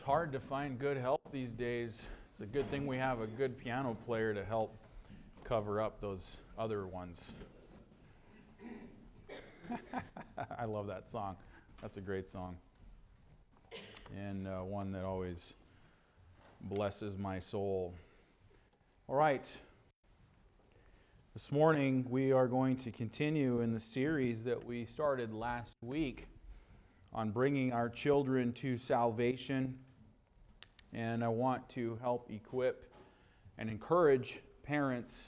It's hard to find good help these days. It's a good thing we have a good piano player to help cover up those other ones. I love that song. That's a great song. And one that always blesses my soul. All right. This morning we are going to continue in the series that we started last week on bringing our children to salvation. And I want to help equip and encourage parents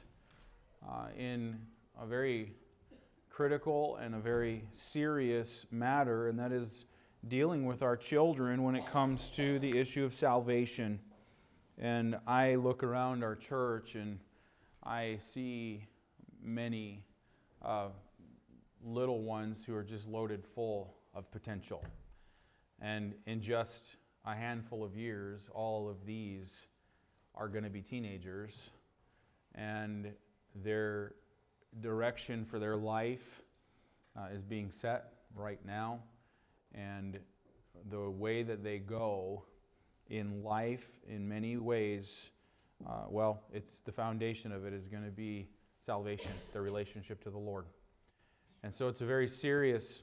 in a very critical and a very serious matter, and that is dealing with our children when it comes to the issue of salvation. And I look around our church and I see many little ones who are just loaded full of potential. And in just a handful of years, all of these are going to be teenagers, and their direction for their life is being set right now. And the way that they go in life, in many ways, it's the foundation of it is going to be salvation, their relationship to the Lord. And so it's a very serious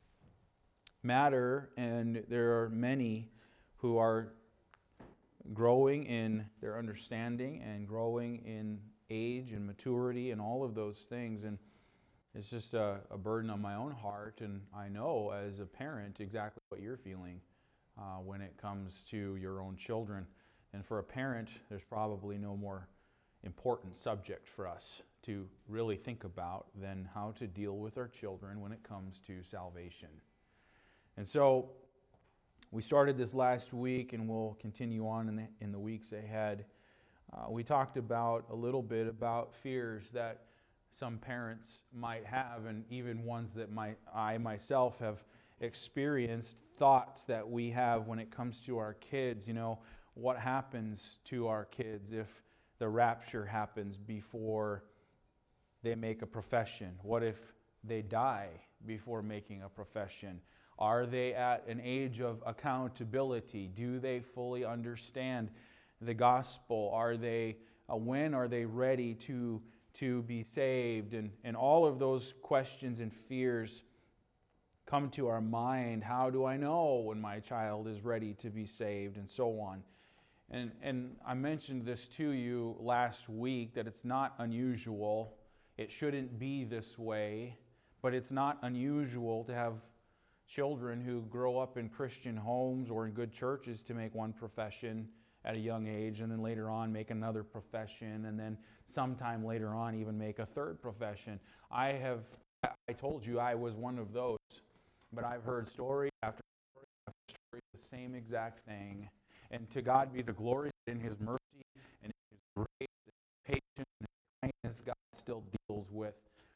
matter, and there are many who are growing in their understanding and growing in age and maturity and all of those things. And it's just a burden on my own heart, and I know as a parent exactly what you're feeling when it comes to your own children. And for a parent, there's probably no more important subject for us to really think about than how to deal with our children when it comes to salvation. And so we started this last week, and we'll continue on in the weeks ahead. We talked about a little bit about fears that some parents might have, and even ones that I myself have experienced, thoughts that we have when it comes to our kids. You know, what happens to our kids if the rapture happens before they make a profession? What if they die before making a profession? Are they at an age of accountability? Do they fully understand the gospel? When are they ready to be saved? And all of those questions and fears come to our mind. How do I know when my child is ready to be saved? And so on. And I mentioned this to you last week, that it's not unusual. It shouldn't be this way, but it's not unusual to have children who grow up in Christian homes or in good churches to make one profession at a young age, and then later on make another profession, and then sometime later on even make a third profession. I told you I was one of those, but I've heard story after story after story, the same exact thing. And to God be the glory that in His mercy and in His grace and patience and kindness, God still deals with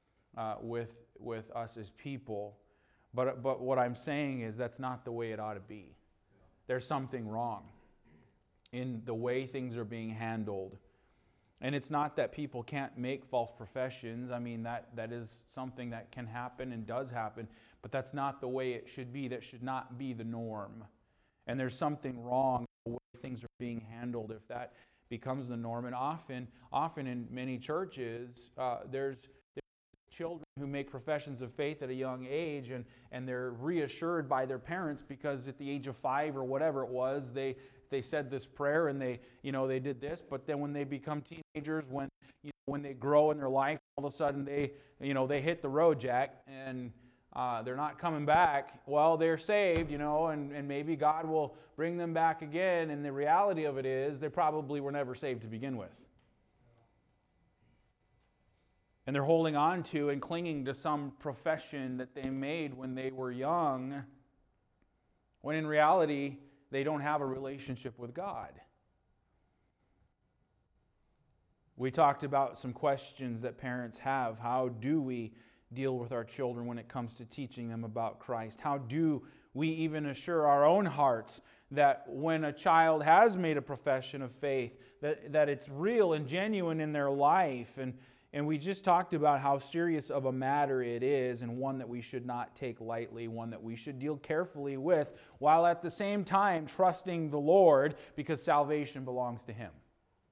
us as people. But what I'm saying is that's not the way it ought to be. There's something wrong in the way things are being handled. And it's not that people can't make false professions. I mean, that is something that can happen and does happen, but that's not the way it should be. That should not be the norm. And there's something wrong in the way things are being handled if that becomes the norm. And often in many churches, there's children who make professions of faith at a young age, and they're reassured by their parents because at the age of 5 or whatever it was, they said this prayer and they did this. But then when they become teenagers, when they grow in their life, all of a sudden they hit the road, Jack, and they're not coming back. Well, they're saved, and maybe God will bring them back again. And the reality of it is they probably were never saved to begin with. And they're holding on to and clinging to some profession that they made when they were young, when in reality, they don't have a relationship with God. We talked about some questions that parents have. How do we deal with our children when it comes to teaching them about Christ? How do we even assure our own hearts that when a child has made a profession of faith, that it's real and genuine in their life? And And we just talked about how serious of a matter it is, and one that we should not take lightly, one that we should deal carefully with, while at the same time trusting the Lord, because salvation belongs to Him.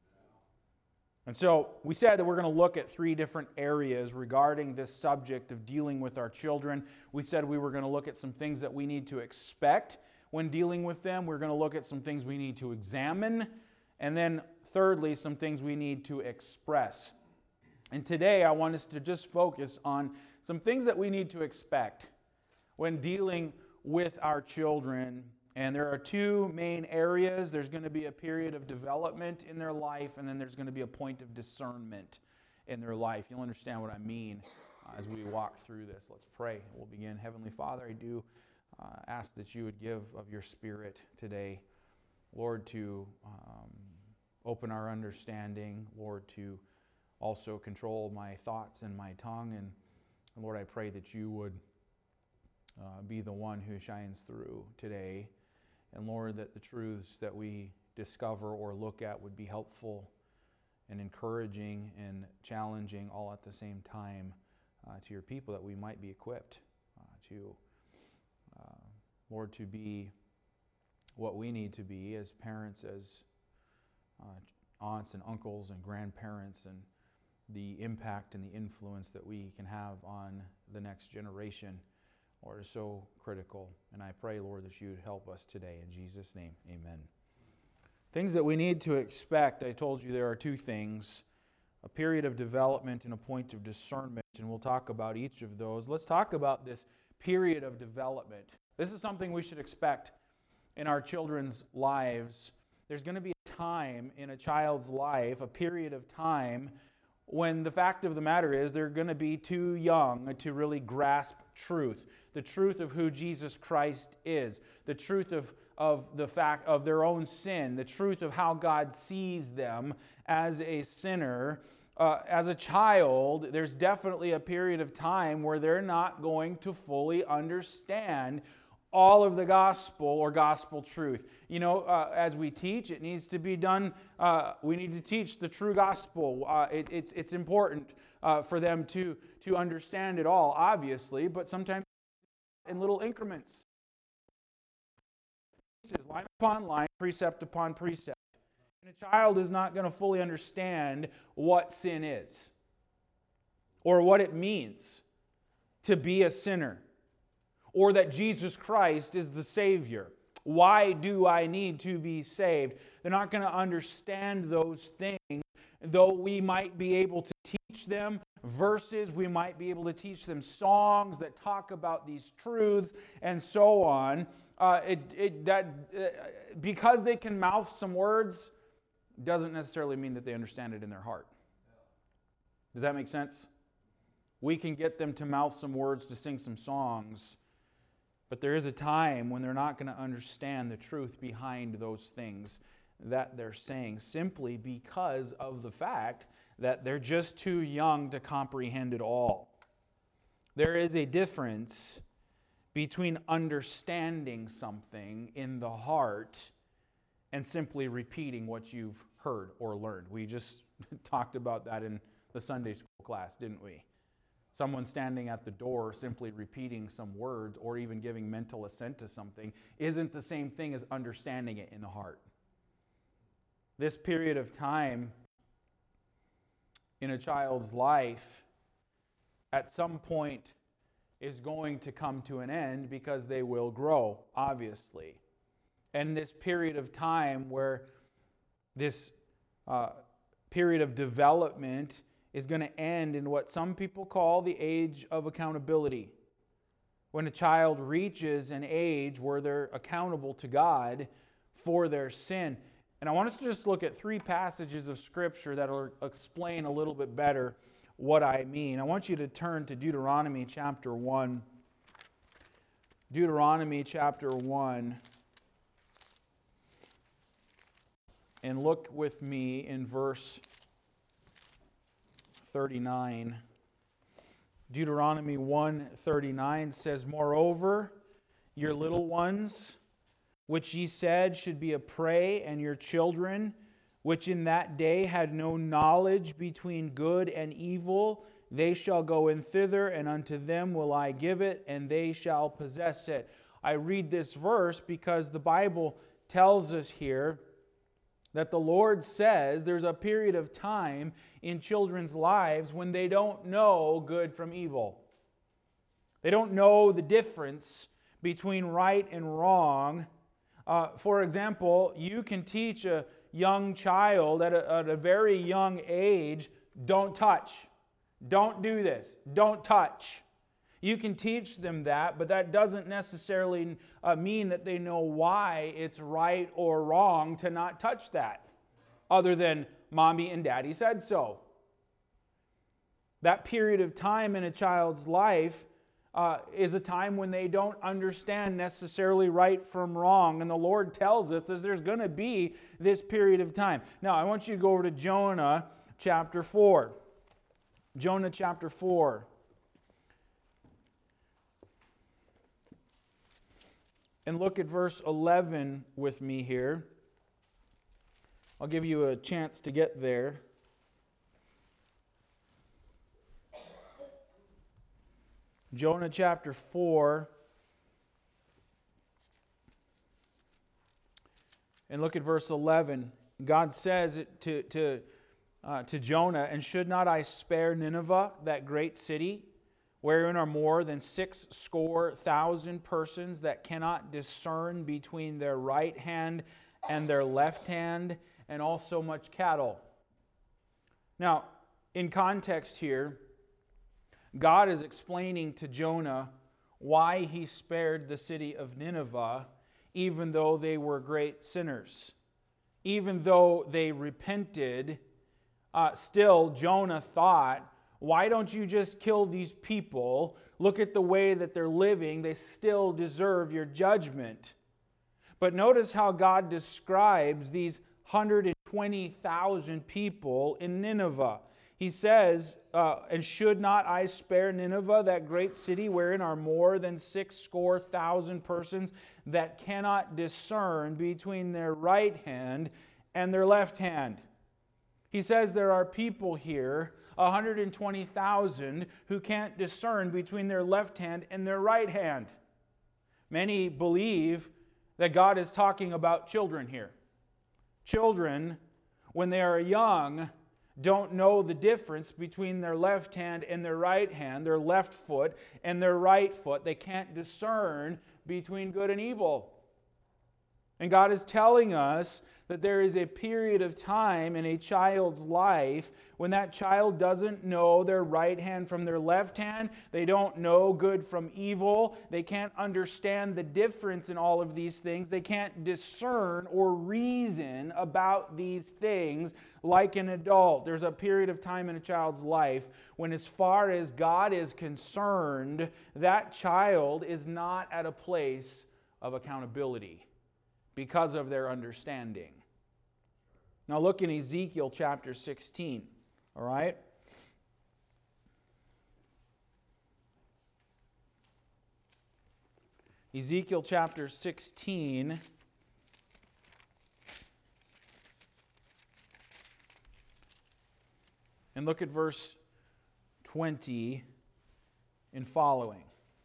And so we said that we're going to look at 3 different areas regarding this subject of dealing with our children. We said we were going to look at some things that we need to expect when dealing with them. We're going to look at some things we need to examine. And then thirdly, some things we need to express. And today I want us to just focus on some things that we need to expect when dealing with our children. And there are 2 main areas. There's going to be a period of development in their life, and then there's going to be a point of discernment in their life. You'll understand what I mean as we walk through this. Let's pray. We'll begin. Heavenly Father, I do ask that you would give of your Spirit today, Lord, to open our understanding, Lord, to also control my thoughts and my tongue. And Lord, I pray that you would be the one who shines through today. And Lord, that the truths that we discover or look at would be helpful and encouraging and challenging all at the same time to your people, that we might be equipped to, Lord, to be what we need to be as parents, as aunts and uncles and grandparents, and the impact and the influence that we can have on the next generation, Lord, is so critical. And I pray, Lord, that you would help us today. In Jesus' name, amen. Things that we need to expect. I told you there are 2 things, a period of development and a point of discernment, and we'll talk about each of those. Let's talk about this period of development. This is something we should expect in our children's lives. There's going to be a time in a child's life, a period of time, when the fact of the matter is they're going to be too young to really grasp truth. The truth of who Jesus Christ is. The truth of the fact of their own sin. The truth of how God sees them as a sinner. As a child, there's definitely a period of time where they're not going to fully understand all of the gospel or gospel truth. You know, as we teach, it needs to be done. We need to teach the true gospel. It's important for them to understand it all, obviously, but sometimes in little increments. Line upon line, precept upon precept. And a child is not going to fully understand what sin is or what it means to be a sinner, or that Jesus Christ is the Savior. Why do I need to be saved? They're not going to understand those things, though we might be able to teach them verses, we might be able to teach them songs that talk about these truths and so on. Because they can mouth some words doesn't necessarily mean that they understand it in their heart. Does that make sense? We can get them to mouth some words, to sing some songs, but there is a time when they're not going to understand the truth behind those things that they're saying, simply because of the fact that they're just too young to comprehend it all. There is a difference between understanding something in the heart and simply repeating what you've heard or learned. We just talked about that in the Sunday school class, didn't we? Someone standing at the door simply repeating some words or even giving mental assent to something isn't the same thing as understanding it in the heart. This period of time in a child's life at some point is going to come to an end because they will grow, obviously. And this period of time where this period of development is going to end in what some people call the age of accountability. When a child reaches an age where they're accountable to God for their sin. And I want us to just look at 3 passages of Scripture that will explain a little bit better what I mean. I want you to turn to Deuteronomy chapter 1. Deuteronomy chapter 1. And look with me in verse 39. Deuteronomy 1:39 says, "Moreover, your little ones, which ye said should be a prey, and your children, which in that day had no knowledge between good and evil, they shall go in thither, and unto them will I give it, and they shall possess it. I read this verse because the Bible tells us here that the Lord says there's a period of time in children's lives when they don't know good from evil. They don't know the difference between right and wrong. For example, you can teach a young child at a very young age, don't touch, don't do this, don't touch. You can teach them that, but that doesn't necessarily mean that they know why it's right or wrong to not touch that, other than mommy and daddy said so. That period of time in a child's life is a time when they don't understand necessarily right from wrong. And the Lord tells us that there's going to be this period of time. Now, I want you to go over to Jonah chapter 4. Jonah chapter 4. And look at verse 11 with me here. I'll give you a chance to get there. Jonah chapter 4. And look at verse 11. God says to Jonah, "And should not I spare Nineveh, that great city, wherein are more than 600,000 persons that cannot discern between their right hand and their left hand, and also much cattle?" Now, in context here, God is explaining to Jonah why he spared the city of Nineveh, even though they were great sinners. Even though they repented, still Jonah thought, why don't you just kill these people? Look at the way that they're living. They still deserve your judgment. But notice how God describes these 120,000 people in Nineveh. He says, "And should not I spare Nineveh, that great city, wherein are more than 600,000 persons that cannot discern between their right hand and their left hand?" He says there are people here, 120,000, who can't discern between their left hand and their right hand. Many believe that God is talking about children here. Children, when they are young, don't know the difference between their left hand and their right hand, their left foot and their right foot. They can't discern between good and evil. And God is telling us that there is a period of time in a child's life when that child doesn't know their right hand from their left hand. They don't know good from evil. They can't understand the difference in all of these things. They can't discern or reason about these things like an adult. There's a period of time in a child's life when, as far as God is concerned, that child is not at a place of accountability because of their understanding. Now look in Ezekiel chapter 16, all right? Ezekiel chapter 16. And look at verse 20 and following.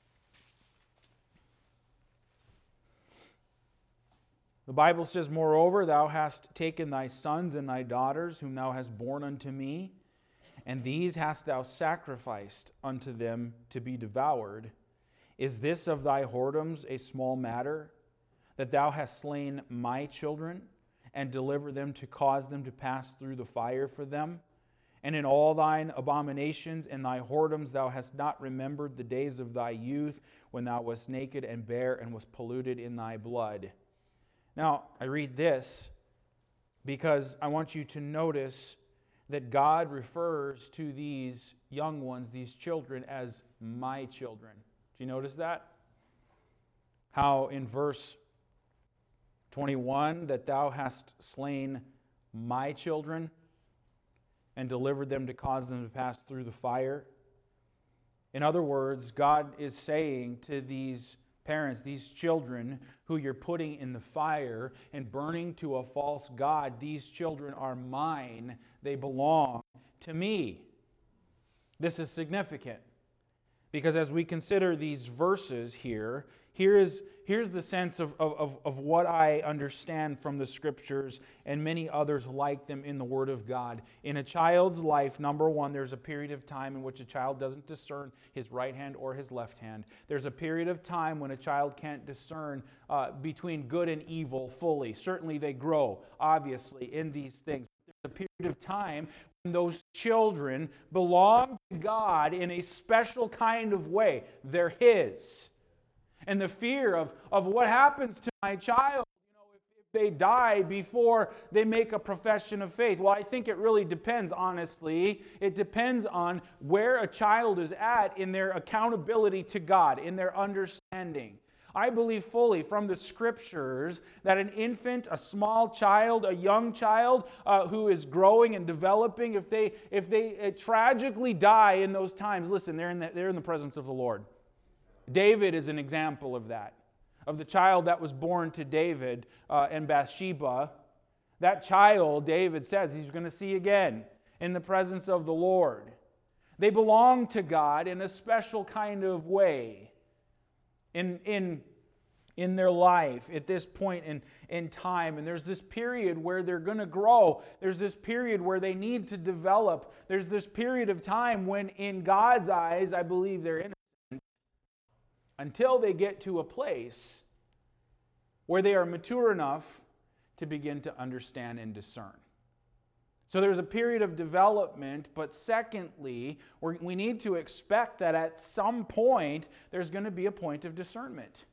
The Bible says, "Moreover, thou hast taken thy sons and thy daughters, whom thou hast borne unto me, and these hast thou sacrificed unto them to be devoured. Is this of thy whoredoms a small matter, that thou hast slain my children, and delivered them to cause them to pass through the fire for them? And in all thine abominations and thy whoredoms thou hast not remembered the days of thy youth, when thou wast naked and bare, and was polluted in thy blood." Now, I read this because I want you to notice that God refers to these young ones, these children, as my children. Do you notice that? How in verse 21, that thou hast slain my children and delivered them to cause them to pass through the fire. In other words, God is saying to these Parents, these children who you're putting in the fire and burning to a false god, these children are mine. They belong to me. This is significant because as we consider these verses here, here's the sense of what I understand from the Scriptures and many others like them in the Word of God. In a child's life, number one, there's a period of time in which a child doesn't discern his right hand or his left hand. There's a period of time when a child can't discern between good and evil fully. Certainly they grow, obviously, in these things. There's a period of time when those children belong to God in a special kind of way. They're His. And the fear of what happens to my child, if they die before they make a profession of faith. Well, I think it really depends, honestly. It depends on where a child is at in their accountability to God, in their understanding. I believe fully from the Scriptures that an infant, a small child, a young child who is growing and developing, if they tragically die in those times, listen, they're in the presence of the Lord. David is an example of that, of the child that was born to David and Bathsheba. That child, David says, he's going to see again in the presence of the Lord. They belong to God in a special kind of way in their life at this point in time. And there's this period where they're going to grow. There's this period where they need to develop. There's this period of time when in God's eyes, I believe they're innocent, until they get to a place where they are mature enough to begin to understand and discern. So there's a period of development, but secondly, we need to expect that at some point there's going to be a point of discernment.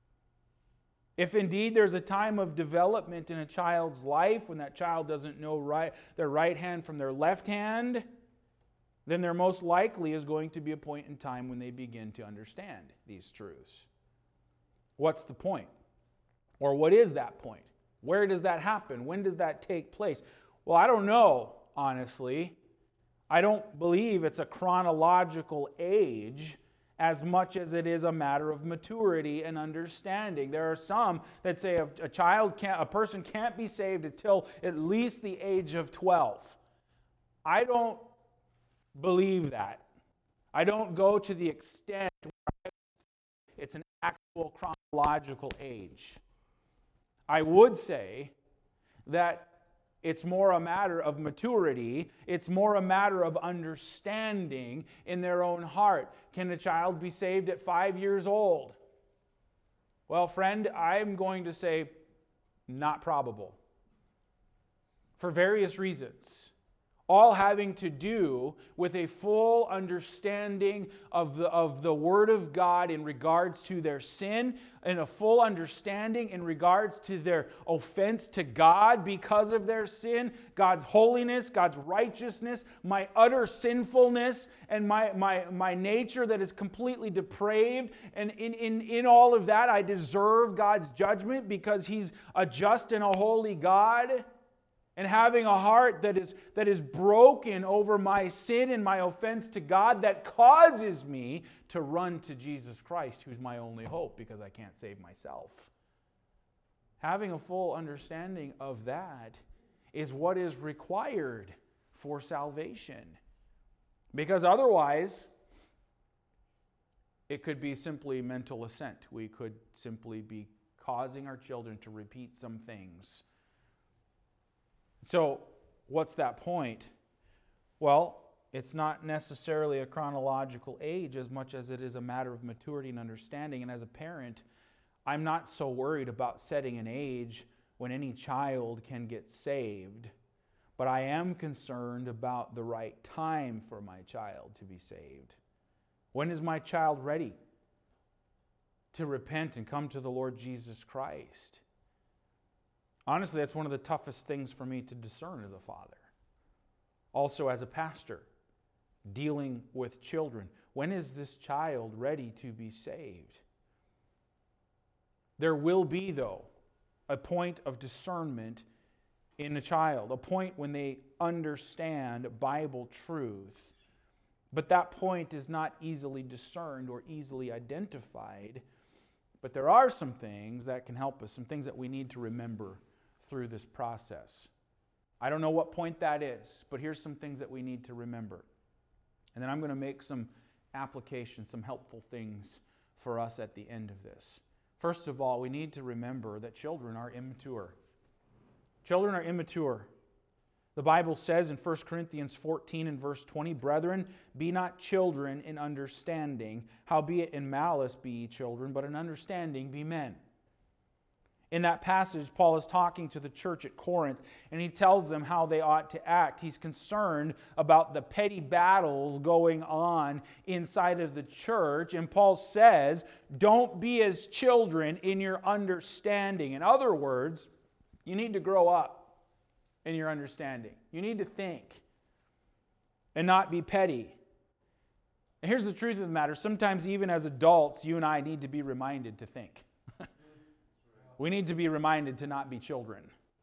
If indeed there's a time of development in a child's life when that child doesn't know their right hand from their left hand, then there most likely is going to be a point in time when they begin to understand these truths. What's the point? Or what is that point? Where does that happen? When does that take place? Well, I don't know, honestly. I don't believe it's a chronological age as much as it is a matter of maturity and understanding. There are some that say a person can't be saved until at least the age of 12. I don't believe that. I don't go to the extent where it's an actual chronological age. I would say that it's more a matter of maturity. It's more a matter of understanding in their own heart. Can a child be saved at 5 years old? Well, friend, I'm going to say not probable. For various reasons. All having to do with a full understanding of the Word of God in regards to their sin, and a full understanding in regards to their offense to God because of their sin, God's holiness, God's righteousness, my utter sinfulness, and my nature that is completely depraved. And in all of that, I deserve God's judgment because He's a just and a holy God. And having a heart that is broken over my sin and my offense to God that causes me to run to Jesus Christ, who's my only hope because I can't save myself. Having a full understanding of that is what is required for salvation. Because otherwise, it could be simply mental assent. We could simply be causing our children to repeat some things. So, what's that point? Well, it's not necessarily a chronological age as much as it is a matter of maturity and understanding. And as a parent, I'm not so worried about setting an age when any child can get saved, but I am concerned about the right time for my child to be saved. When is my child ready to repent and come to the Lord Jesus Christ? Honestly, that's one of the toughest things for me to discern as a father. Also as a pastor, dealing with children. When is this child ready to be saved? There will be, though, a point of discernment in a child, a point when they understand Bible truth. But that point is not easily discerned or easily identified But there are some things that can help us, some things that we need to remember through this process. I don't know what point that is, but here's some things that we need to remember. And then I'm going to make some applications, some helpful things for us at the end of this. First of all, we need to remember that children are immature. Children are immature. The Bible says in 1 Corinthians 14 and verse 20, "Brethren, be not children in understanding, howbeit in malice be ye children, but in understanding be men." In that passage, Paul is talking to the church at Corinth, and he tells them how they ought to act. He's concerned about the petty battles going on inside of the church, and Paul says, don't be as children in your understanding. In other words, you need to grow up in your understanding. You need to think and not be petty. And here's the truth of the matter. Sometimes even as adults, you and I need to be reminded to think. We need to be reminded to not be children.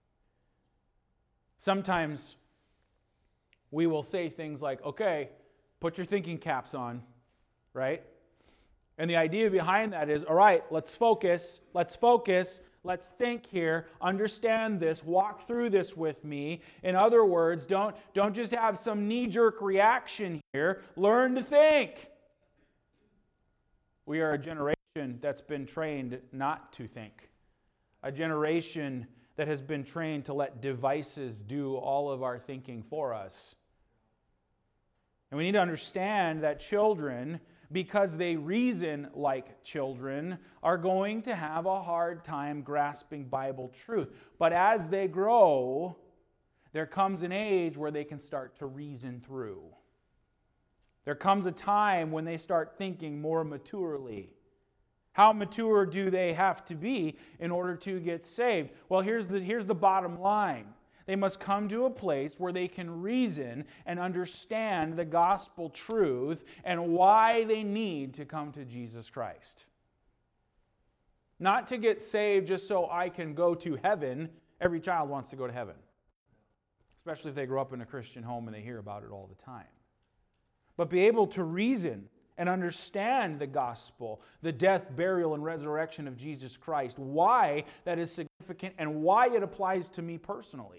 Sometimes we will say things like, okay, put your thinking caps on, right? And the idea behind that is, all right, let's focus, let's think here, understand this, walk through this with me. In other words, don't just have some knee-jerk reaction here, learn to think. We are a generation that's been trained not to think. A generation that has been trained to let devices do all of our thinking for us. And we need to understand that children, because they reason like children, are going to have a hard time grasping Bible truth. But as they grow, there comes an age where they can start to reason through. There comes a time when they start thinking more maturely. How mature do they have to be in order to get saved? Well, here's the bottom line. They must come to a place where they can reason and understand the gospel truth and why they need to come to Jesus Christ. Not to get saved just so I can go to heaven. Every child wants to go to heaven, especially if they grow up in a Christian home and they hear about it all the time. But be able to reason and understand the gospel, the death, burial, and resurrection of Jesus Christ, why that is significant and why it applies to me personally.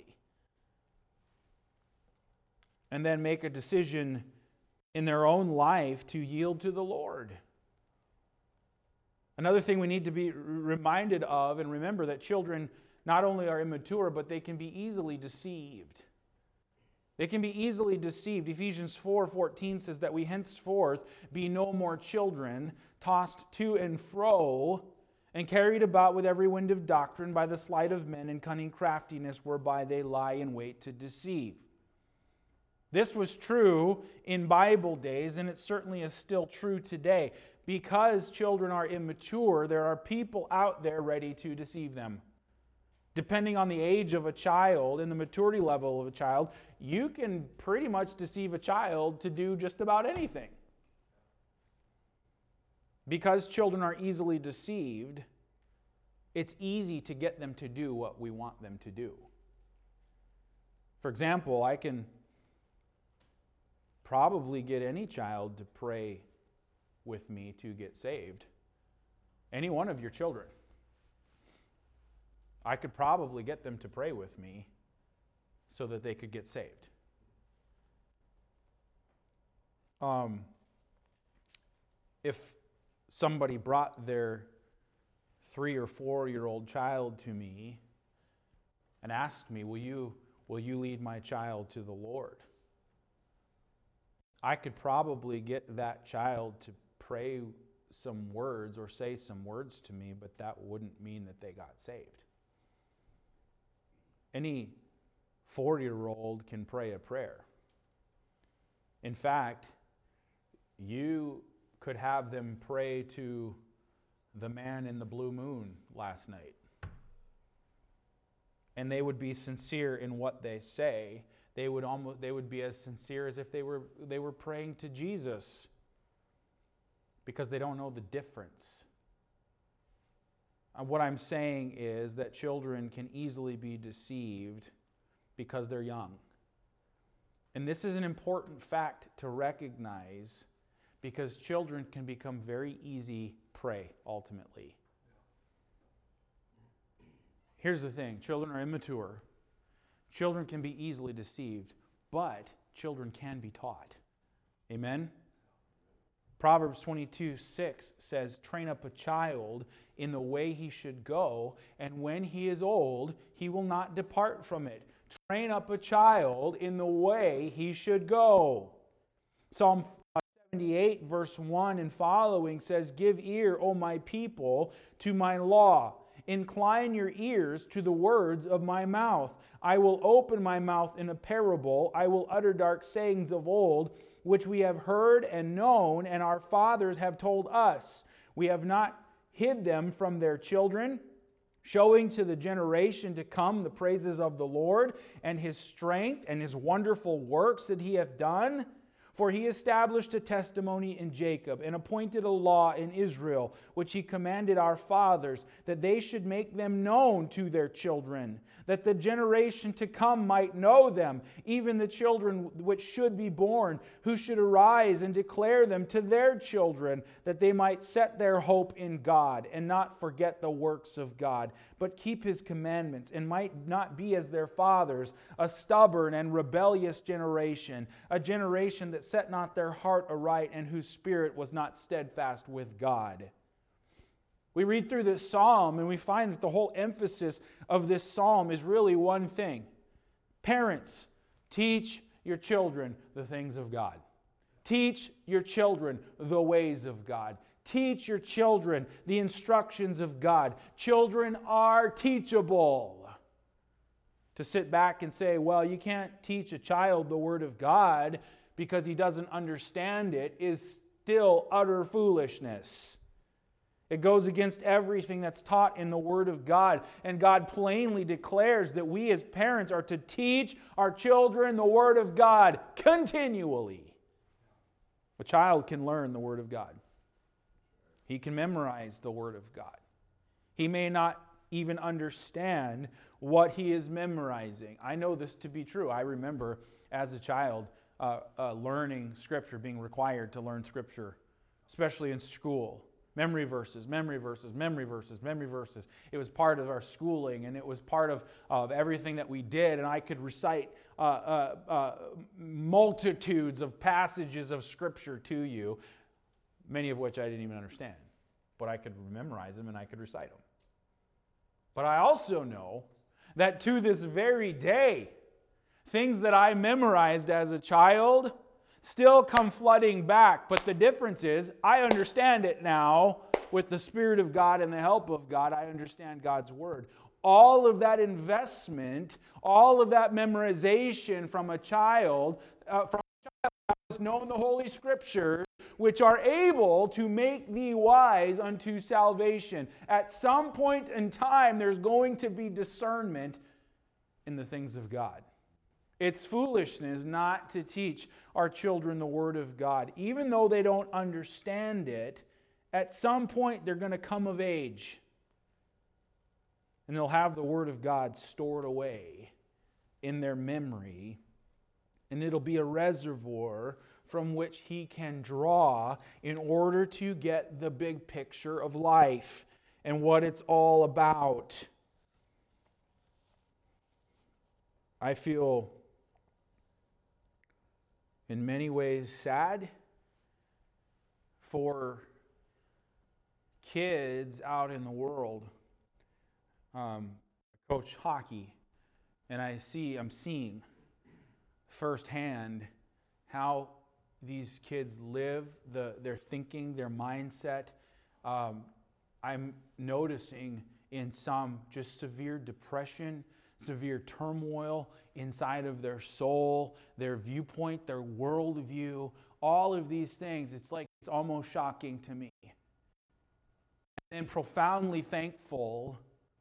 And then make a decision in their own life to yield to the Lord. Another thing we need to be reminded of and remember that children not only are immature, but they can be easily deceived. They can be easily deceived. Ephesians 4:14 says that we henceforth be no more children, tossed to and fro, and carried about with every wind of doctrine by the sleight of men and cunning craftiness whereby they lie in wait to deceive. This was true in Bible days, and it certainly is still true today. Because children are immature, there are people out there ready to deceive them. Depending on the age of a child and the maturity level of a child, you can pretty much deceive a child to do just about anything. Because children are easily deceived, it's easy to get them to do what we want them to do. For example, I can probably get any child to pray with me to get saved. Any one of your children. I could probably get them to pray with me so that they could get saved. If somebody brought their 3 or 4-year-old child to me and asked me, will you lead my child to the Lord? I could probably get that child to pray some words or say some words to me, but that wouldn't mean that they got saved. Any 40-year-old can pray a prayer. In fact, you could have them pray to the man in the blue moon last night. And they would be sincere in what they say. They would be as sincere as if they were praying to Jesus, because they don't know the difference. What I'm saying is that children can easily be deceived because they're young. And this is an important fact to recognize, because children can become very easy prey, ultimately. Here's the thing. Children are immature. Children can be easily deceived, but children can be taught. Amen? Proverbs 22:6 says, train up a child in the way he should go, and when he is old, he will not depart from it. Train up a child in the way he should go. Psalm 78, verse 1 and following says, give ear, O my people, to my law. Incline your ears to the words of my mouth. I will open my mouth in a parable. I will utter dark sayings of old, which we have heard and known, and our fathers have told us. We have not hid them from their children, showing to the generation to come the praises of the Lord and His strength and His wonderful works that He hath done. For He established a testimony in Jacob and appointed a law in Israel, which He commanded our fathers, that they should make them known to their children, that the generation to come might know them, even the children which should be born, who should arise and declare them to their children, that they might set their hope in God and not forget the works of God, but keep His commandments, and might not be as their fathers, a stubborn and rebellious generation, a generation that set not their heart aright, and whose spirit was not steadfast with God. We read through this psalm and we find that the whole emphasis of this psalm is really one thing. Parents, teach your children the things of God. Teach your children the ways of God. Teach your children the instructions of God. Children are teachable. To sit back and say, well, you can't teach a child the Word of God because he doesn't understand it, is still utter foolishness. It goes against everything that's taught in the Word of God. And God plainly declares that we as parents are to teach our children the Word of God continually. A child can learn the Word of God. He can memorize the Word of God. He may not even understand what he is memorizing. I know this to be true. I remember as a child learning Scripture, being required to learn Scripture, especially in school. Memory verses, memory verses, memory verses, memory verses. It was part of our schooling, and it was part of everything that we did. And I could recite multitudes of passages of Scripture to you, many of which I didn't even understand. But I could memorize them and I could recite them. But I also know that to this very day, things that I memorized as a child still come flooding back. But the difference is, I understand it now with the Spirit of God and the help of God. I understand God's Word. All of that investment, all of that memorization from a child, has known the Holy Scriptures, which are able to make thee wise unto salvation. At some point in time, there's going to be discernment in the things of God. It's foolishness not to teach our children the Word of God. Even though they don't understand it, at some point they're going to come of age. And they'll have the Word of God stored away in their memory. And it'll be a reservoir from which he can draw in order to get the big picture of life and what it's all about. I feel in many ways sad for kids out in the world. I coach hockey, and I'm seeing firsthand how these kids live, their thinking, their mindset. I'm noticing in some just severe depression, severe turmoil inside of their soul, their viewpoint, their worldview, all of these things. It's almost shocking to me. And profoundly thankful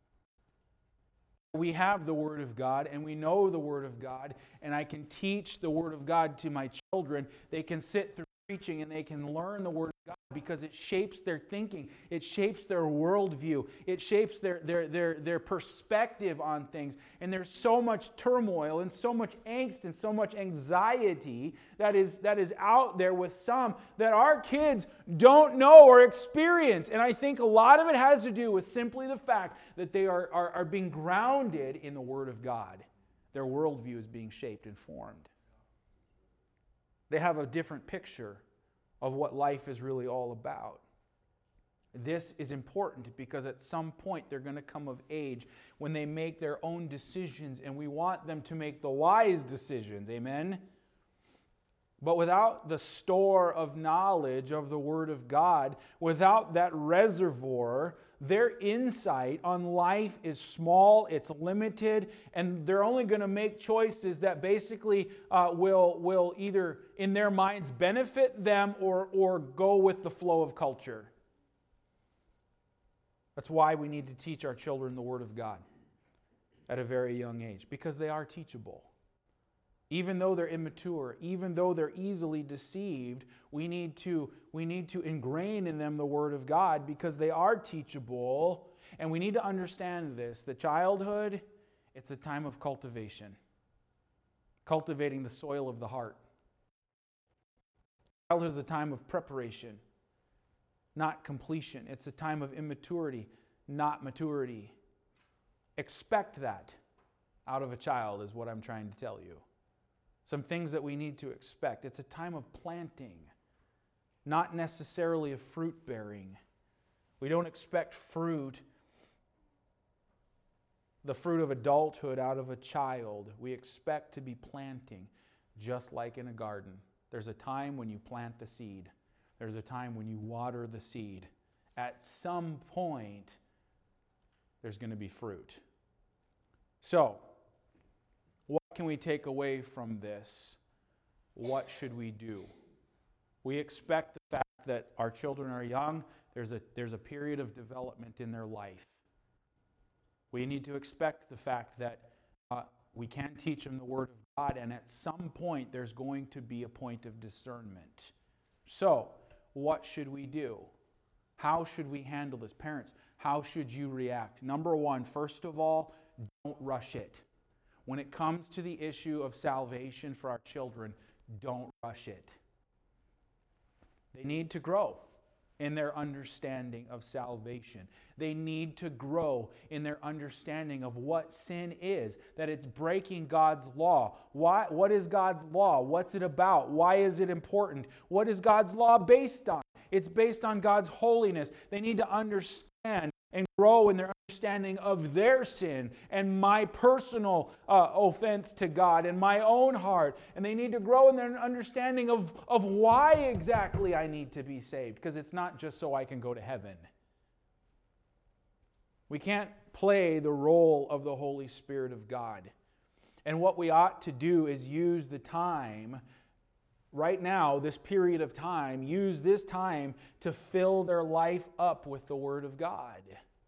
we have the Word of God and we know the Word of God, and I can teach the Word of God to my children. They can sit through preaching and they can learn the Word of God because it shapes their thinking. It shapes their worldview. It shapes their perspective on things. And there's so much turmoil and so much angst and so much anxiety that is out there with some that our kids don't know or experience. And I think a lot of it has to do with simply the fact that they are being grounded in the Word of God. Their worldview is being shaped and formed. They have a different picture of what life is really all about. This is important because at some point they're going to come of age when they make their own decisions, and we want them to make the wise decisions. Amen? But without the store of knowledge of the Word of God, without that reservoir, their insight on life is small, it's limited, and they're only going to make choices that basically will either, in their minds, benefit them or go with the flow of culture. That's why we need to teach our children the Word of God at a very young age, because they are teachable. Even though they're immature, even though they're easily deceived, we need to ingrain in them the Word of God because they are teachable. And we need to understand this. The childhood, it's a time of cultivation. Cultivating the soil of the heart. Childhood is a time of preparation, not completion. It's a time of immaturity, not maturity. Expect that out of a child is what I'm trying to tell you. Some things that we need to expect. It's a time of planting, not necessarily of fruit bearing. We don't expect fruit, the fruit of adulthood out of a child. We expect to be planting, just like in a garden. There's a time when you plant the seed. There's a time when you water the seed. At some point, there's going to be fruit. So, what can we take away from this? What should we do? We expect the fact that our children are young. There's a period of development in their life. We need to expect the fact that we can teach them the Word of God, and at some point there's going to be a point of discernment. So, what should we do? How should we handle this? Parents, how should you react? Number one, first of all, don't rush it. When it comes to the issue of salvation for our children, don't rush it. They need to grow in their understanding of salvation. They need to grow in their understanding of what sin is, that it's breaking God's law. What is God's law? What's it about? Why is it important? What is God's law based on? It's based on God's holiness. They need to understand and grow in their understanding of their sin and my personal offense to God and my own heart. And they need to grow in their understanding of why exactly I need to be saved, because it's not just so I can go to heaven. We can't play the role of the Holy Spirit of God. And what we ought to do is use the time right now, this period of time, use this time to fill their life up with the Word of God.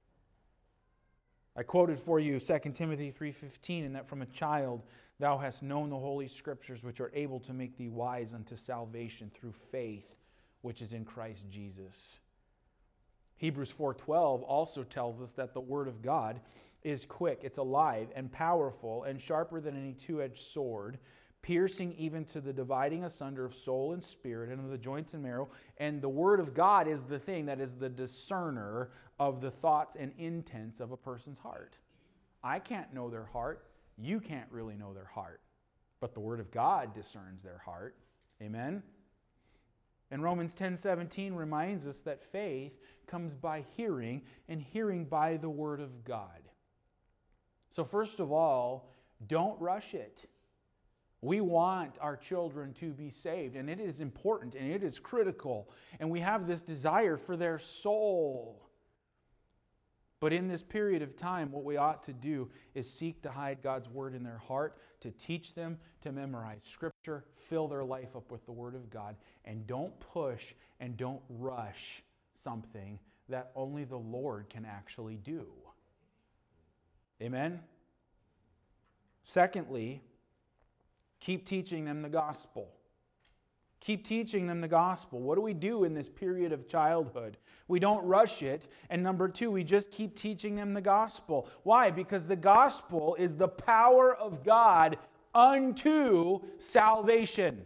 I quoted for you 2 Timothy 3:15, and that from a child thou hast known the Holy Scriptures, which are able to make thee wise unto salvation through faith, which is in Christ Jesus. Hebrews 4:12 also tells us that the Word of God is quick, it's alive and powerful and sharper than any two-edged sword, piercing even to the dividing asunder of soul and spirit and of the joints and marrow. And the Word of God is the thing that is the discerner of the thoughts and intents of a person's heart. I can't know their heart. You can't really know their heart. But the Word of God discerns their heart. Amen? And Romans 10:17 reminds us that faith comes by hearing, and hearing by the Word of God. So first of all, don't rush it. We want our children to be saved, and it is important, and it is critical, and we have this desire for their soul. But in this period of time, what we ought to do is seek to hide God's Word in their heart, to teach them to memorize Scripture, fill their life up with the Word of God, and don't push and don't rush something that only the Lord can actually do. Amen? Secondly, keep teaching them the gospel. Keep teaching them the gospel. What do we do in this period of childhood? We don't rush it. And number two, we just keep teaching them the gospel. Why? Because the gospel is the power of God unto salvation,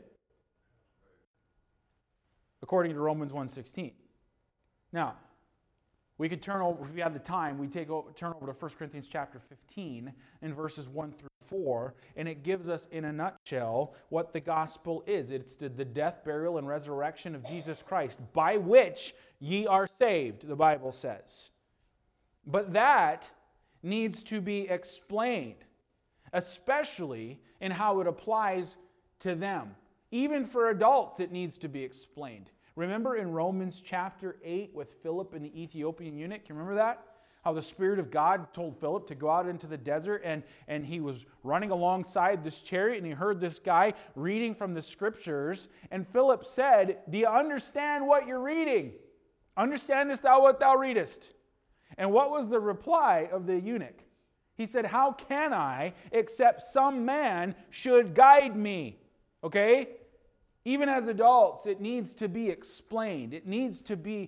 according to Romans 1:16. Now, we could turn over, if we have the time, turn over to 1 Corinthians chapter 15 in verses 1 through 4, and it gives us in a nutshell what the gospel is. It's the death, burial, and resurrection of Jesus Christ, by which ye are saved, the Bible says. But that needs to be explained, especially in how it applies to them. Even for adults, it needs to be explained. Remember in Romans chapter 8 with Philip and the Ethiopian eunuch? You remember that? How the Spirit of God told Philip to go out into the desert, and he was running alongside this chariot, and he heard this guy reading from the Scriptures, and Philip said, "Do you understand what you're reading? Understandest thou what thou readest?" And what was the reply of the eunuch? He said, "How can I, except some man should guide me?" Okay? Even as adults, it needs to be explained. It needs to be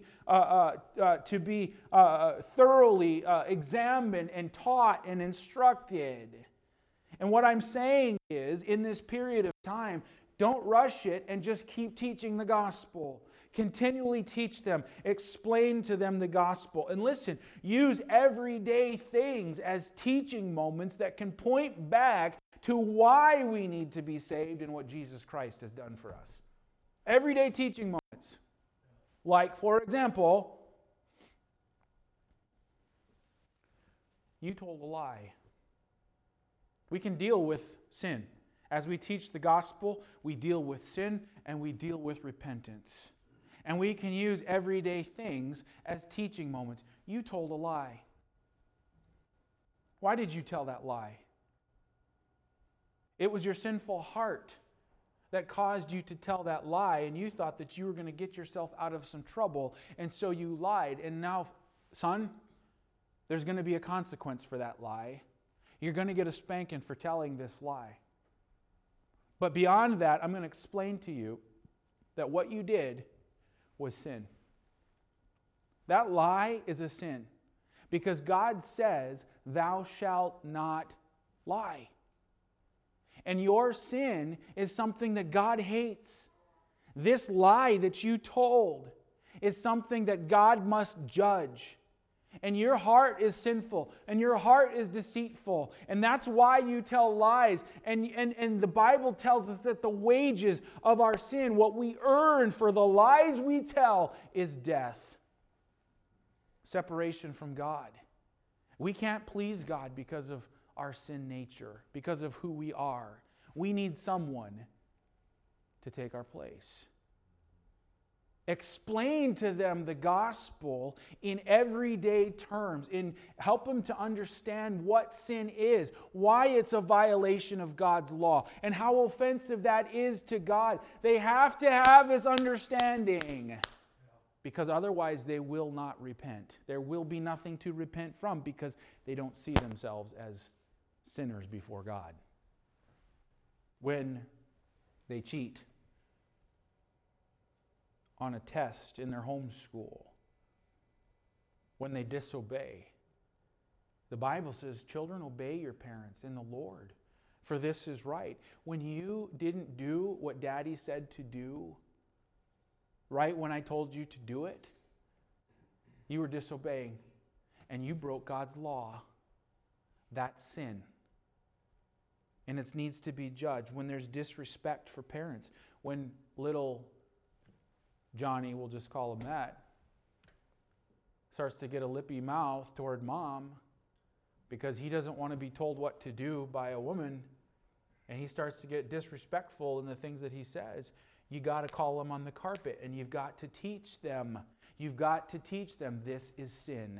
thoroughly examined and taught and instructed. And what I'm saying is, in this period of time, don't rush it and just keep teaching the gospel. Continually teach them, explain to them the gospel. And listen, use everyday things as teaching moments that can point back to why we need to be saved and what Jesus Christ has done for us. Everyday teaching moments. Like, for example, you told a lie. We can deal with sin. As we teach the gospel, we deal with sin and we deal with repentance. And we can use everyday things as teaching moments. You told a lie. Why did you tell that lie? It was your sinful heart that caused you to tell that lie, and you thought that you were going to get yourself out of some trouble, and so you lied. And now, son, there's going to be a consequence for that lie. You're going to get a spanking for telling this lie. But beyond that, I'm going to explain to you that what you did was sin. That lie is a sin because God says, "Thou shalt not lie." And your sin is something that God hates. This lie that you told is something that God must judge. And your heart is sinful, and your heart is deceitful, and that's why you tell lies. And the Bible tells us that the wages of our sin, what we earn for the lies we tell, is death. Separation from God. We can't please God because of our sin nature, because of who we are. We need someone to take our place. Explain to them the gospel in everyday terms, help them to understand what sin is, why it's a violation of God's law, and how offensive that is to God. They have to have this understanding, because otherwise they will not repent. There will be nothing to repent from because they don't see themselves as sinners before God. When they cheat on a test in their home school, when they disobey, the Bible says, "Children, obey your parents in the Lord, for this is right." When you didn't do what Daddy said to do, right when I told you to do it, you were disobeying and you broke God's law. That's sin. And it needs to be judged. When there's disrespect for parents, when little Johnny, we'll just call him that, starts to get a lippy mouth toward mom because he doesn't want to be told what to do by a woman, and he starts to get disrespectful in the things that he says, you got to call him on the carpet, and you've got to teach them. You've got to teach them this is sin.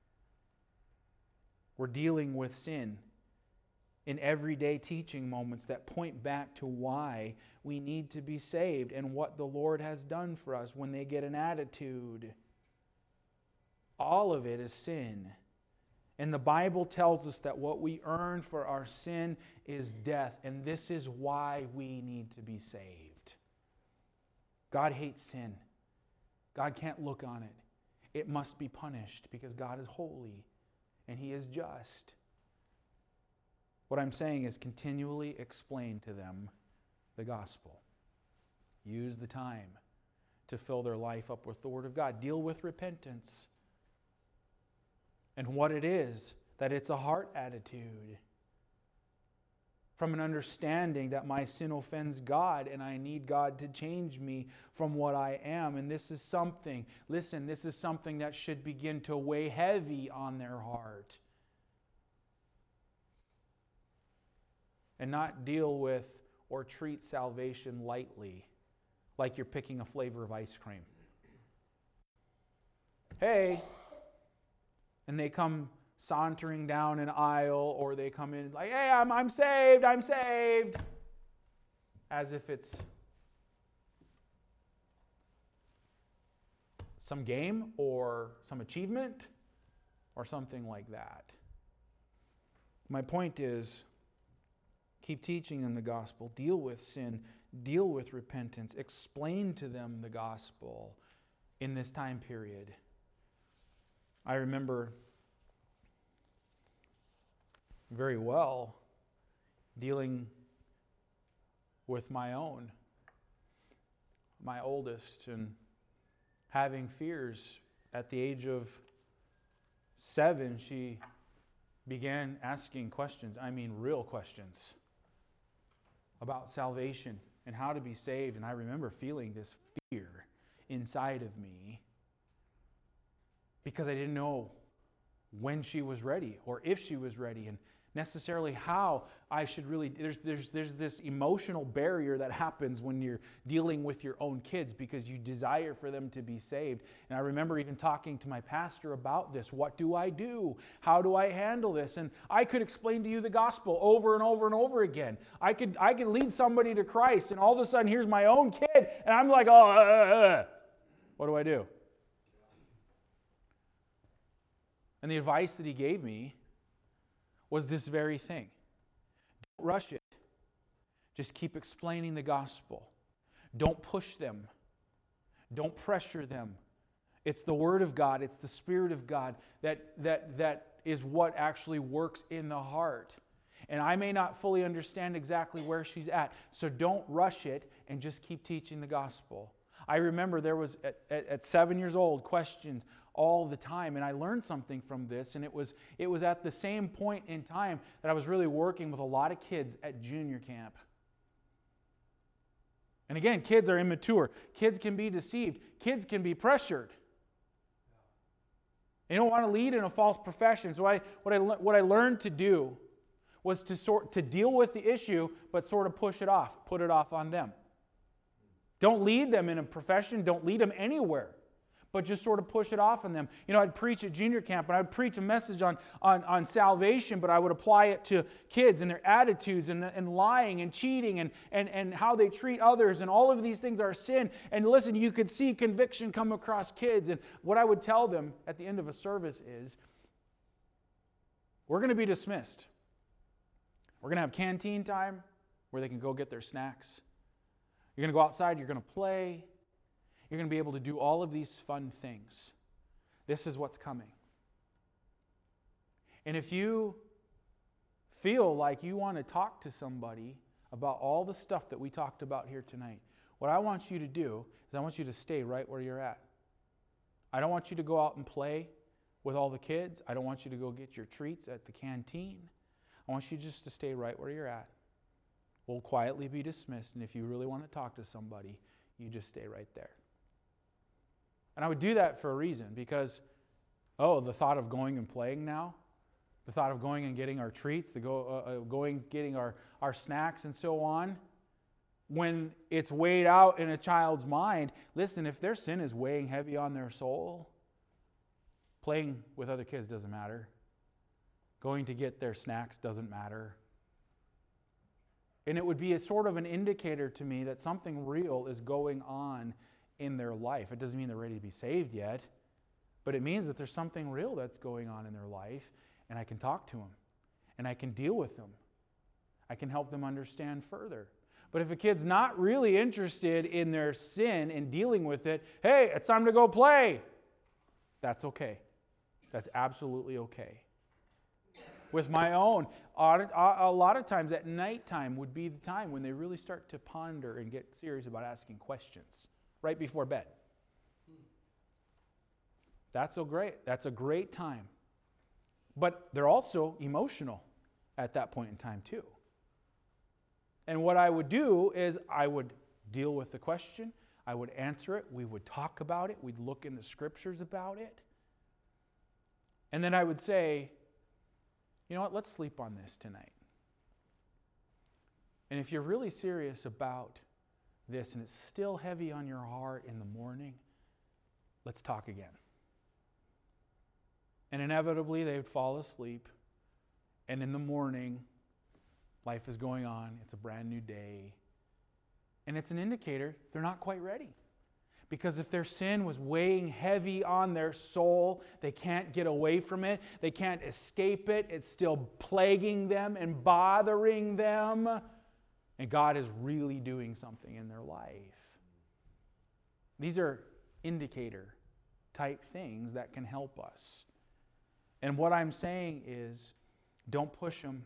We're dealing with sin in everyday teaching moments that point back to why we need to be saved and what the Lord has done for us. When they get an attitude, all of it is sin. And the Bible tells us that what we earn for our sin is death, and this is why we need to be saved. God hates sin. God can't look on it. It must be punished because God is holy and He is just. What I'm saying is continually explain to them the gospel. Use the time to fill their life up with the Word of God. Deal with repentance and what it is, that it's a heart attitude. From an understanding that my sin offends God and I need God to change me from what I am. And this is something, listen, this is something that should begin to weigh heavy on their heart. And not deal with or treat salvation lightly, like you're picking a flavor of ice cream. Hey, and they come sauntering down an aisle, or they come in like, hey, I'm saved, I'm saved. As if it's some game or some achievement or something like that. My point is, keep teaching them the gospel, deal with sin, deal with repentance, explain to them the gospel in this time period. I remember very well dealing with my oldest, and having fears. At the age of 7, she began asking questions, real questions, about salvation and how to be saved. And I remember feeling this fear inside of me because I didn't know when she was ready or if she was ready, and necessarily how I should really, there's this emotional barrier that happens when you're dealing with your own kids because you desire for them to be saved. And I remember even talking to my pastor about this. What do I do? How do I handle this? And I could explain to you the gospel over and over and over again. I could lead somebody to Christ, and all of a sudden here's my own kid, and I'm like, what do I do? And the advice that he gave me was this very thing. Don't rush it. Just keep explaining the gospel. Don't push them. Don't pressure them. It's the Word of God, it's the Spirit of God that is what actually works in the heart. And I may not fully understand exactly where she's at, so don't rush it and just keep teaching the gospel. I remember there was, at 7 years old, questions all the time, and I learned something from this, and it was at the same point in time that I was really working with a lot of kids at junior camp. And again, kids are immature. Kids can be deceived. Kids can be pressured. They don't want to lead in a false profession. So what I learned to do was to deal with the issue, but sort of push it off, put it off on them. Don't lead them in a profession. Don't lead them anywhere, but just sort of push it off on them. I'd preach at junior camp, and I'd preach a message on salvation, but I would apply it to kids and their attitudes and lying and cheating and how they treat others, and all of these things are sin. And listen, you could see conviction come across kids. And what I would tell them at the end of a service is, we're going to be dismissed. We're going to have canteen time where they can go get their snacks. You're going to go outside, you're going to play. You're going to be able to do all of these fun things. This is what's coming. And if you feel like you want to talk to somebody about all the stuff that we talked about here tonight, what I want you to do is I want you to stay right where you're at. I don't want you to go out and play with all the kids. I don't want you to go get your treats at the canteen. I want you just to stay right where you're at. We'll quietly be dismissed, and if you really want to talk to somebody, you just stay right there. And I would do that for a reason, because, the thought of going and playing now, the thought of going and getting our treats, going getting our snacks and so on, when it's weighed out in a child's mind, listen, if their sin is weighing heavy on their soul, playing with other kids doesn't matter. Going to get their snacks doesn't matter. And it would be a sort of an indicator to me that something real is going on in their life. It doesn't mean they're ready to be saved yet, but it means that there's something real that's going on in their life, and I can talk to them, and I can deal with them. I can help them understand further. But if a kid's not really interested in their sin and dealing with it, hey, it's time to go play. That's okay. That's absolutely okay. With my own, a lot of times at nighttime would be the time when they really start to ponder and get serious about asking questions right before bed. That's a great time. But they're also emotional at that point in time too. And what I would do is I would deal with the question, I would answer it, we would talk about it, we'd look in the scriptures about it. And then I would say, you know what, let's sleep on this tonight. And if you're really serious about this and it's still heavy on your heart in the morning, let's talk again. And inevitably they would fall asleep. And in the morning, life is going on. It's a brand new day. And it's an indicator they're not quite ready. Because if their sin was weighing heavy on their soul, they can't get away from it. They can't escape it. It's still plaguing them and bothering them. And God is really doing something in their life. These are indicator type things that can help us. And what I'm saying is, don't push them.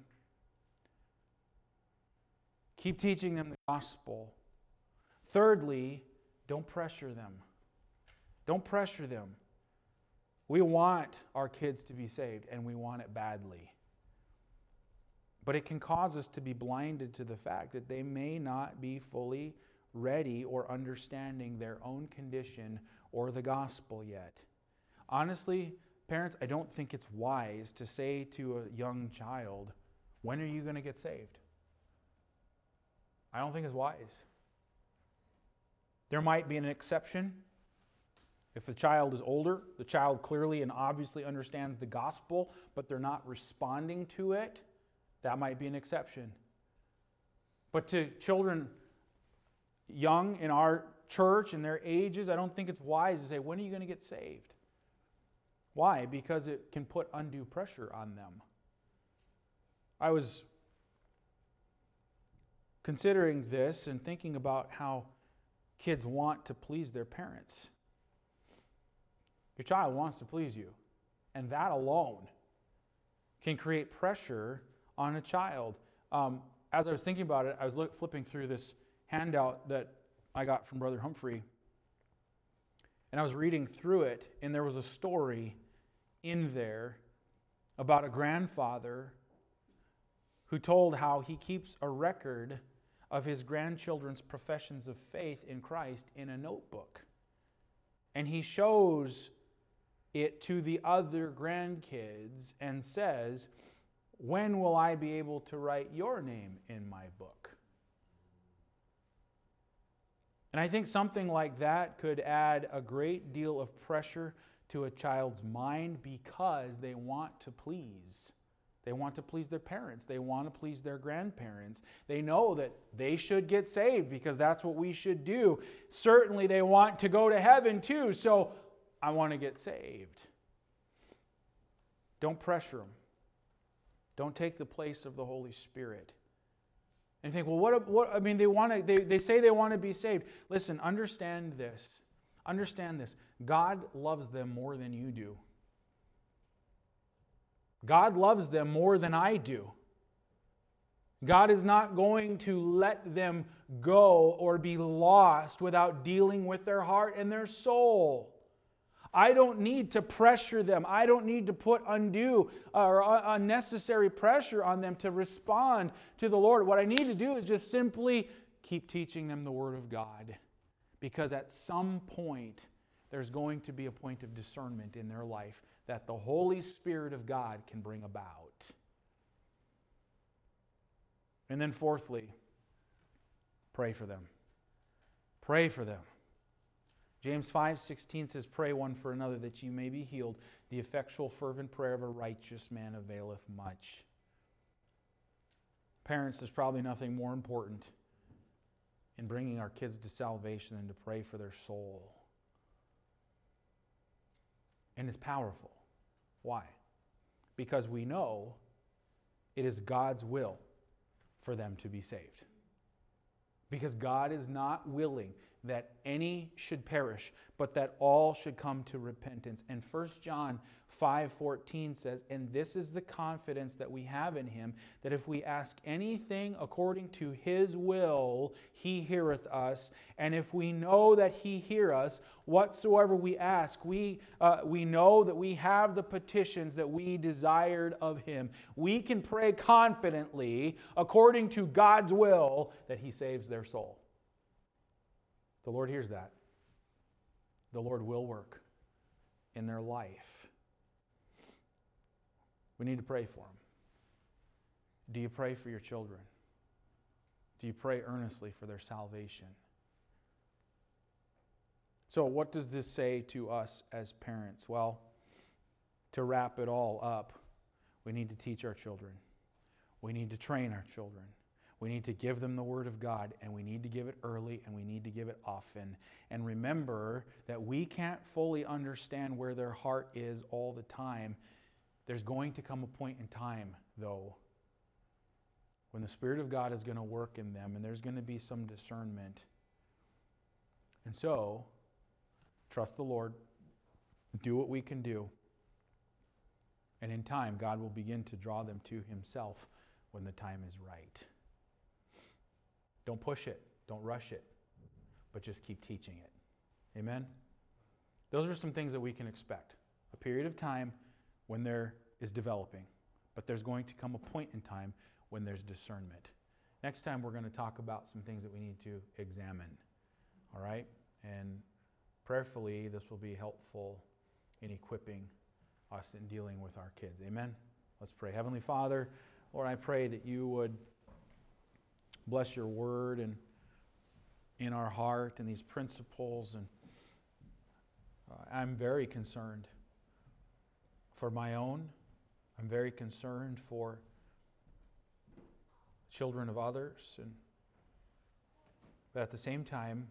Keep teaching them the gospel. Thirdly, don't pressure them. Don't pressure them. We want our kids to be saved, and we want it badly. But it can cause us to be blinded to the fact that they may not be fully ready or understanding their own condition or the gospel yet. Honestly, parents, I don't think it's wise to say to a young child, when are you going to get saved? I don't think it's wise. There might be an exception. If the child is older, the child clearly and obviously understands the gospel, but they're not responding to it, that might be an exception. But to children young in our church and their ages, I don't think it's wise to say, when are you going to get saved? Why? Because it can put undue pressure on them. I was considering this and thinking about how kids want to please their parents. Your child wants to please you, and that alone can create pressure on a child. As I was thinking about it, I was flipping through this handout that I got from Brother Humphrey, and I was reading through it, and there was a story in there about a grandfather who told how he keeps a record of his grandchildren's professions of faith in Christ in a notebook. And he shows it to the other grandkids and says, when will I be able to write your name in my book? And I think something like that could add a great deal of pressure to a child's mind because they want to please. They want to please their parents. They want to please their grandparents. They know that they should get saved because that's what we should do. Certainly they want to go to heaven too, so I want to get saved. Don't pressure them. Don't take the place of the Holy Spirit. And you think, well, I mean, they say they want to be saved. Listen, understand this. Understand this. God loves them more than you do. God loves them more than I do. God is not going to let them go or be lost without dealing with their heart and their soul. I don't need to pressure them. I don't need to put undue or unnecessary pressure on them to respond to the Lord. What I need to do is just simply keep teaching them the Word of God. Because at some point, there's going to be a point of discernment in their life that the Holy Spirit of God can bring about. And then fourthly, pray for them. Pray for them. James 5:16 says, pray one for another that you may be healed. The effectual fervent prayer of a righteous man availeth much. Parents, there's probably nothing more important in bringing our kids to salvation than to pray for their soul. And it's powerful. Why? Because we know it is God's will for them to be saved. Because God is not willing that any should perish, but that all should come to repentance. And 1 John 5:14 says, "And this is the confidence that we have in Him, that if we ask anything according to His will, He heareth us. And if we know that He hear us, whatsoever we ask, we know that we have the petitions that we desired of Him." We can pray confidently, according to God's will, that He saves their soul. The Lord hears that. The Lord will work in their life. We need to pray for them. Do you pray for your children? Do you pray earnestly for their salvation? So what does this say to us as parents? Well, to wrap it all up, we need to teach our children. We need to train our children. We need to give them the Word of God, and we need to give it early, and we need to give it often. And remember that we can't fully understand where their heart is all the time. There's going to come a point in time, though, when the Spirit of God is going to work in them, and there's going to be some discernment. And so, trust the Lord, do what we can do, and in time, God will begin to draw them to Himself when the time is right. Don't push it. Don't rush it. But just keep teaching it. Amen? Those are some things that we can expect. A period of time when there is developing. But there's going to come a point in time when there's discernment. Next time we're going to talk about some things that we need to examine. All right? And prayerfully, this will be helpful in equipping us in dealing with our kids. Amen? Let's pray. Heavenly Father, Lord, I pray that you would bless your word and in our heart and these principles. And I'm very concerned for my own. I'm very concerned for children of others. But at the same time,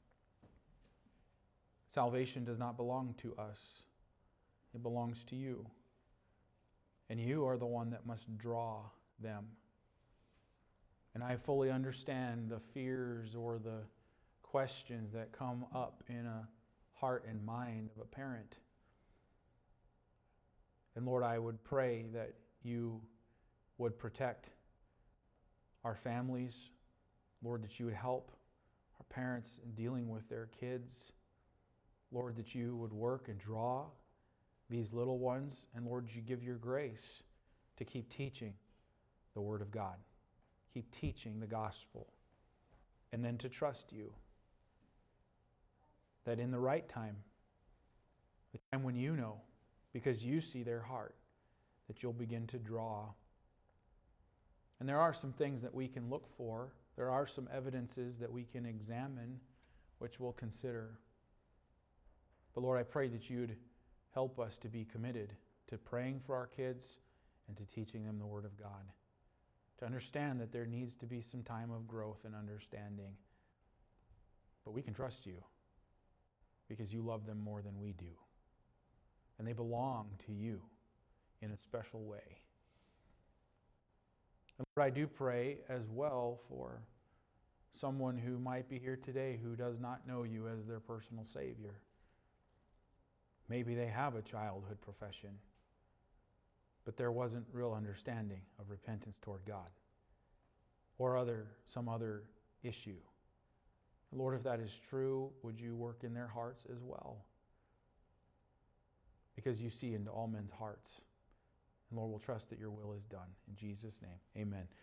salvation does not belong to us. It belongs to you. And you are the one that must draw them. And I fully understand the fears or the questions that come up in a heart and mind of a parent. And Lord, I would pray that you would protect our families. Lord, that you would help our parents in dealing with their kids. Lord, that you would work and draw these little ones. And Lord, you give your grace to keep teaching the Word of God. Keep teaching the gospel. And then to trust you. That in the right time, the time when you know, because you see their heart, that you'll begin to draw. And there are some things that we can look for. There are some evidences that we can examine, which we'll consider. But Lord, I pray that you'd help us to be committed to praying for our kids and to teaching them the Word of God. To understand that there needs to be some time of growth and understanding. But we can trust you because you love them more than we do. And they belong to you in a special way. And Lord, I do pray as well for someone who might be here today who does not know you as their personal Savior. Maybe they have a childhood profession, but there wasn't real understanding of repentance toward God or some other issue. Lord, if that is true, would you work in their hearts as well? Because you see into all men's hearts. And Lord, we'll trust that your will is done. In Jesus' name, amen.